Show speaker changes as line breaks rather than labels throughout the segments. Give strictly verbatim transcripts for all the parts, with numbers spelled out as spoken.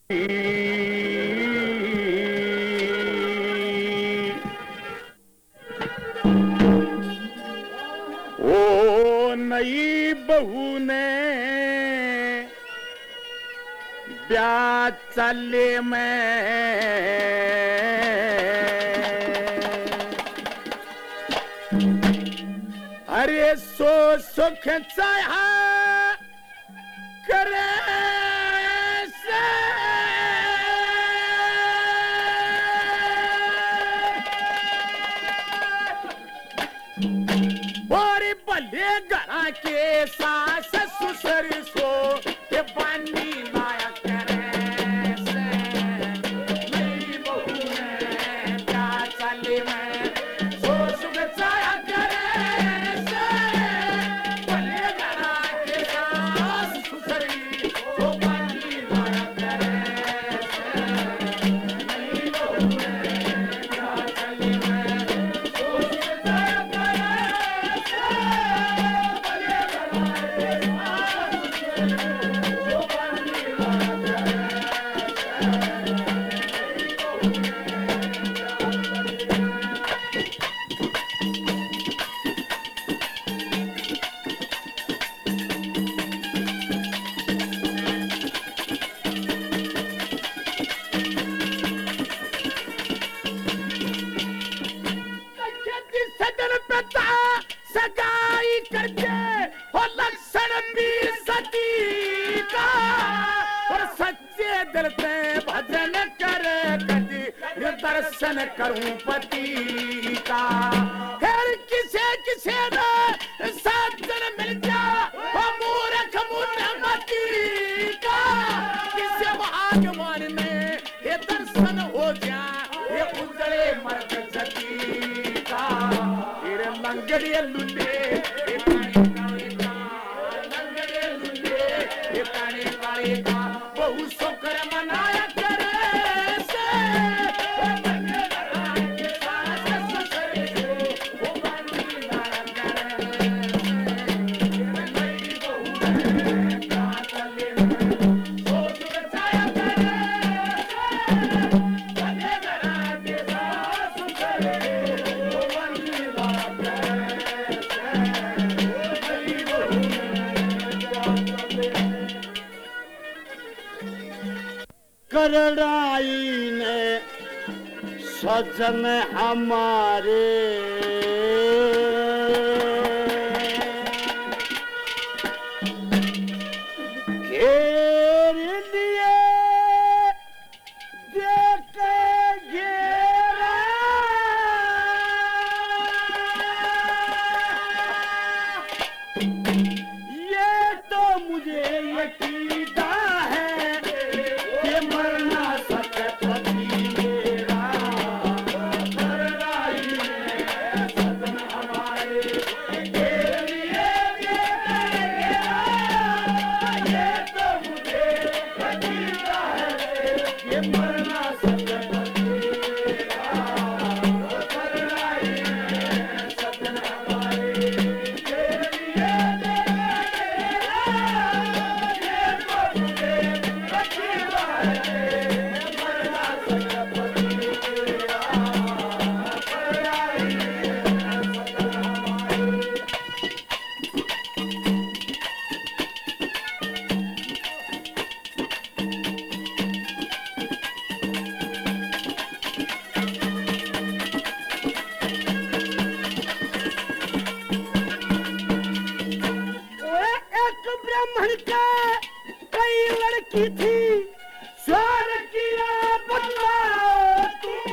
ओ नई बहू ने ब्याह चले में अरे सो सुख चाहा करे से और भले घरा के सास ससुर सो के पानी लाया करे से मेरी बहू ने क्या चले में सो सुख चाहा करे से भले घरा के सास ससुर सो पानी लाया करे से मेरी बहू ने क्या चले में सो सुख चाहा सगाई करके और लक्षण भी सती का और सच्चे दिल से भजन करे कदी ये दर्शन करूं पति का फिर किसे किसे न साजन मिल जा और मूर्ख मुन्नमती का किसे भगवान में ये दर्शन हो जा ये उजड़े मर्द सती का फिर लंगड़िया लुले ये पानी काले का लंगड़िया लुले ये पानी काले का बहु शुक्र मनाया करे से बंदे लड़ाई के साथ ससुर को वो पानी लाया करे से मेरी बहू ने क्या चले में सो सुख चाहा करे से बंदे लड़ाई के साथ ससुर को वो पानी लाया करे से मेरी बहू ने क्या चले
करड़ाई ने सजन हमारे घेर लिए देख घेरा ये तो मुझे यकीन है कि मरना सच पति मेरा करड़ाई में सजन हमारे घेर लिए देख घेरा ये तो मुझे यकीन है कि मरना सच पति मेरा करड़ाई में सजन हमारे घेर लिए देख घेरा ये तो मुझे यकीन है मरना सच पति मेरा करड़ाई में सजन हमारे एक ब्राह्मण का कई लड़की थी स्वर किया बदलाव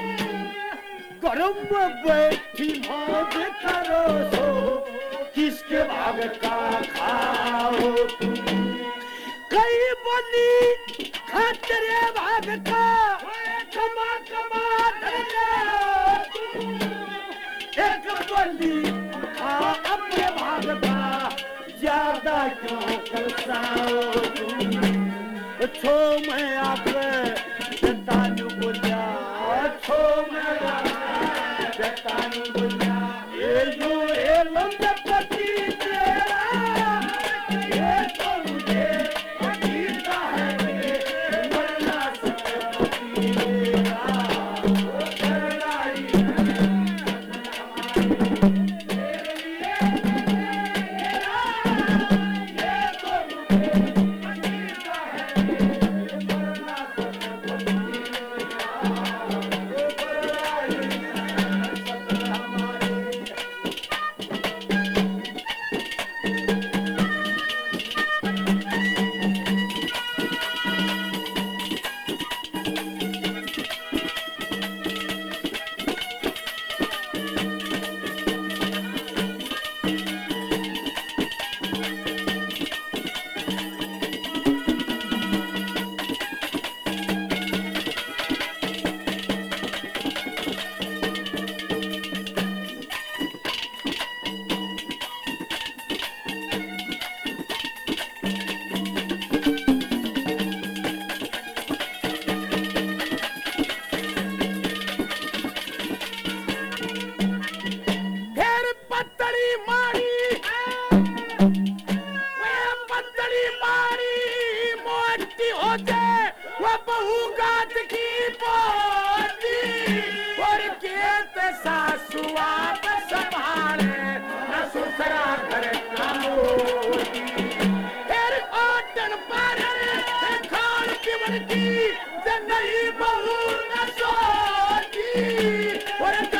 गर्म बैठी मौज करो सो किसके भाग का खाओ तुम कई बोली खातरे भाग का कमा कमा धरो तुम एक बोली खा अपने भाग का ज्यादा क्यों करसाओ तुम छो मैं आप जतानु बोलिया छो मैं आप जतानु बोलिया ये जो ये लंबे पति तेरा ये तो मुझे यकीन है कि मरना
बहू गात की पोती और केत सासू आप संभाले न सुसरा घर कामोती फिर ओटन पर खान पीवन की नहीं बहू न सोती और